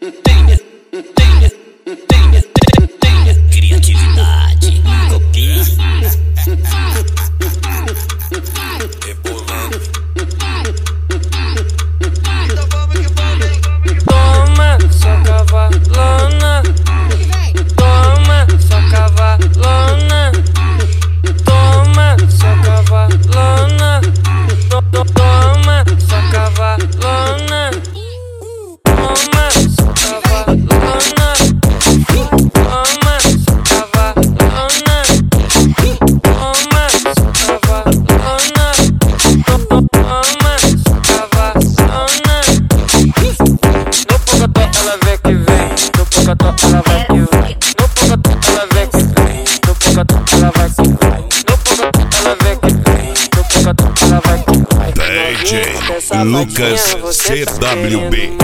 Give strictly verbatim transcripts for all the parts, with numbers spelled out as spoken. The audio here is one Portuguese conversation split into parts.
Criatividade, copia. Rebolando. Toma, só cavalona. Toma, só cavalona. Toma, só cavalona. Toma, só cavalona. Toma, só cavalona. Toma, só cavalona. Toma, só cavalona. Toma, só cavalona. No pocotó ela vem que vem. No pocotó ela vai que vai. No pocotó ela vem que vem. No pocotó ela vai que vai. No pocotó ela vem que vem. No pocotó ela vai que vai. D J Lucas C W B.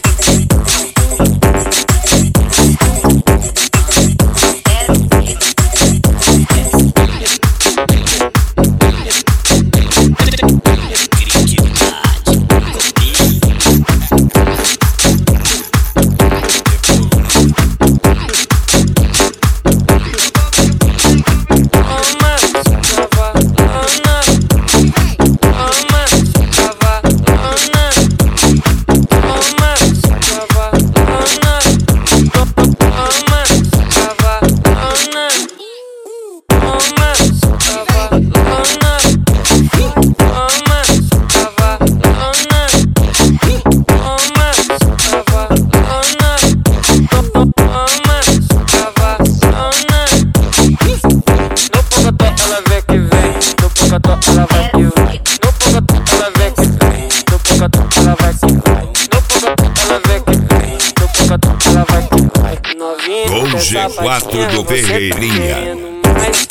Ela vai que vai. No pocotó ela vem que vem. No pocotó ela vai que vai. No pocotó ela vem que vem. No pocotó ela vai que vai. Novinha, Com G quatro do Ferreirinha.